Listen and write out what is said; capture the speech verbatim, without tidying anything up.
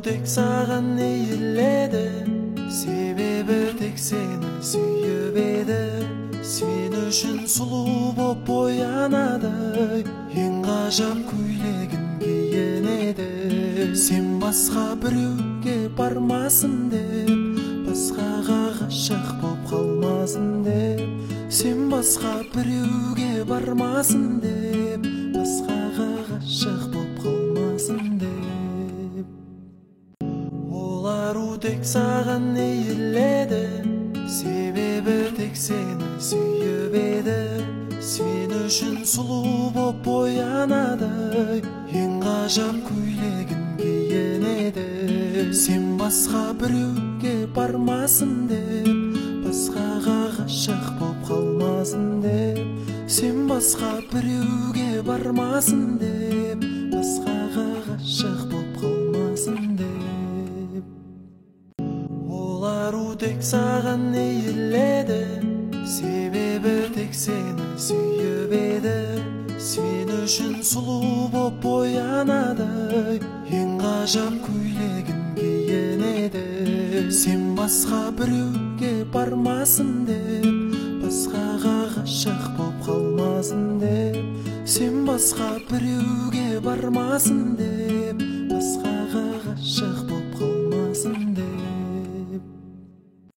тек саған эйиледі, себебі тек сені сүйіп еді. Сен үшін сұлу боп боянады, ең ғажап көйлегін киінеді. Сен басқа біреуге бармасын деп, басқаға ғашық боп қалмасын деп. Сен басқа біреуге бармасын деп, басқаға ғашық боп қалмасын деп. Ол ару тек саған эйиледі, себебі тек сені сүйіп еді. Сен үшін сұлу боп боянады, ең ғажап көйлегін киінеді. Сен басқа біреуге бармасын деп, басқаға ғашық боп қалмасын деп. Сен басқа біреуге бармасын деп, басқаға ғашық боп қалмасын деп. Ол ару тек саған эйиледі, себебі тек сені сүйіп еді. Сен үшін сұлу боп боянады, ең ғажап көйлегін киінеді. Сен басқа біреуге бармасын деп, басқаға ғашық боп қалмасын деп. Сен басқа біреуге бармасын деп, басқаға ғашық